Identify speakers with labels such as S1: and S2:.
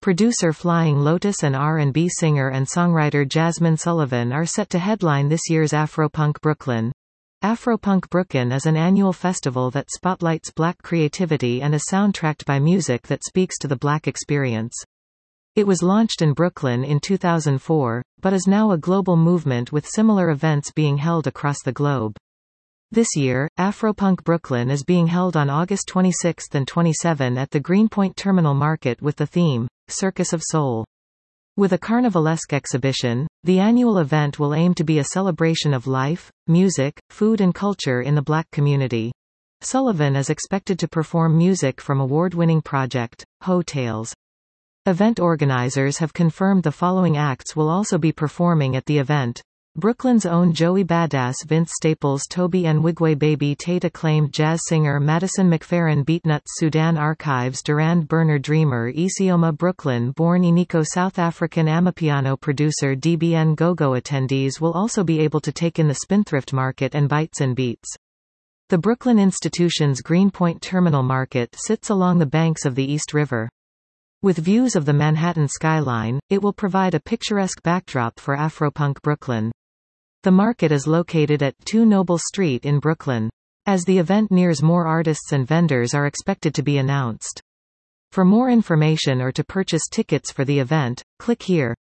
S1: Producer Flying Lotus and R&B singer and songwriter Jazmine Sullivan are set to headline this year's Afropunk Brooklyn. Afropunk Brooklyn is an annual festival that spotlights Black creativity and is soundtracked by music that speaks to the Black experience. It was launched in Brooklyn in 2004, but is now a global movement with similar events being held across the globe. This year, Afropunk Brooklyn is being held on August 26 and 27 at the Greenpoint Terminal Market with the theme, Circus of Soul. With a carnivalesque exhibition, the annual event will aim to be a celebration of life, music, food and culture in the Black community. Sullivan is expected to perform music from award-winning project, Ho Tales. Event organizers have confirmed the following acts will also be performing at the event. Brooklyn's own Joey Badass, Vince Staples, Toby and Wigway Baby Tate, acclaimed jazz singer Madison McFerrin, Beatnuts, Sudan Archives, Durand Burner, Dreamer, Isioma, Brooklyn-born Iniko, South African Amapiano producer DBN Gogo. Attendees will also be able to take in the Spendthrift Market and Bites and Beats. The Brooklyn institution's Greenpoint Terminal Market sits along the banks of the East River. With views of the Manhattan skyline, it will provide a picturesque backdrop for Afropunk Brooklyn. The market is located at 2 Noble Street in Brooklyn. As the event nears, more artists and vendors are expected to be announced. For more information or to purchase tickets for the event, click here.